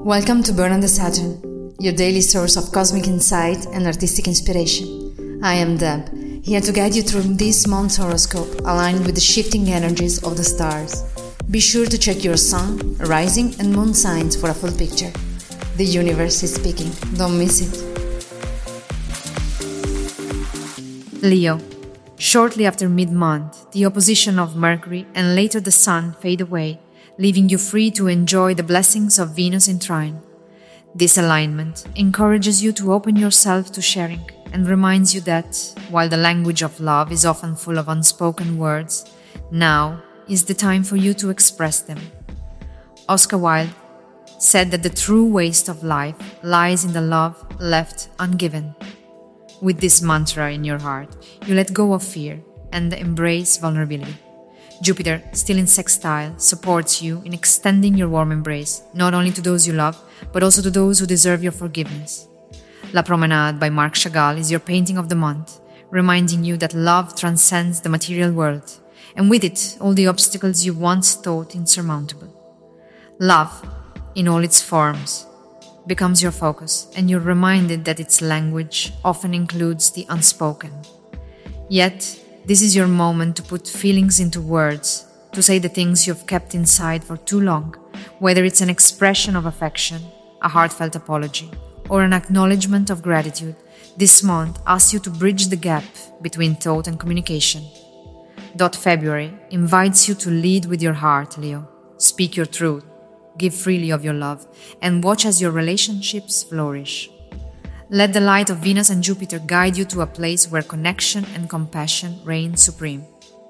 Welcome to Burn on the Saturn, your daily source of cosmic insight and artistic inspiration. I am Deb, here to guide you through this month's horoscope aligned with the shifting energies of the stars. Be sure to check your sun, rising and moon signs for a full picture. The universe is speaking, don't miss it. Leo. Shortly after mid-month, the opposition of Mercury and later the Sun fade away, leaving you free to enjoy the blessings of Venus in trine. This alignment encourages you to open yourself to sharing and reminds you that, while the language of love is often full of unspoken words, now is the time for you to express them. Oscar Wilde said that the true waste of life lies in the love left ungiven. With this mantra in your heart, you let go of fear and embrace vulnerability. Jupiter, still in sextile, supports you in extending your warm embrace, not only to those you love, but also to those who deserve your forgiveness. La Promenade by Marc Chagall is your painting of the month, reminding you that love transcends the material world, and with it, all the obstacles you once thought insurmountable. Love, in all its forms, becomes your focus, and you're reminded that its language often includes the unspoken. Yet, this is your moment to put feelings into words, to say the things you've kept inside for too long, whether it's an expression of affection, a heartfelt apology, or an acknowledgement of gratitude. This month asks you to bridge the gap between thought and communication. February invites you to lead with your heart, Leo. Speak your truth. Give freely of your love, and watch as your relationships flourish. Let the light of Venus and Jupiter guide you to a place where connection and compassion reign supreme.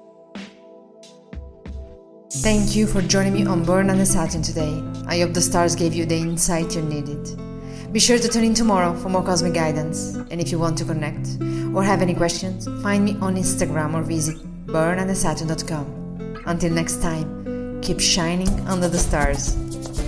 Thank you for joining me on Burn on the Saturn today. I hope the stars gave you the insight you needed. Be sure to tune in tomorrow for more cosmic guidance. And if you want to connect or have any questions, find me on Instagram or visit burnonthesaturn.com. Until next time, keep shining under the stars.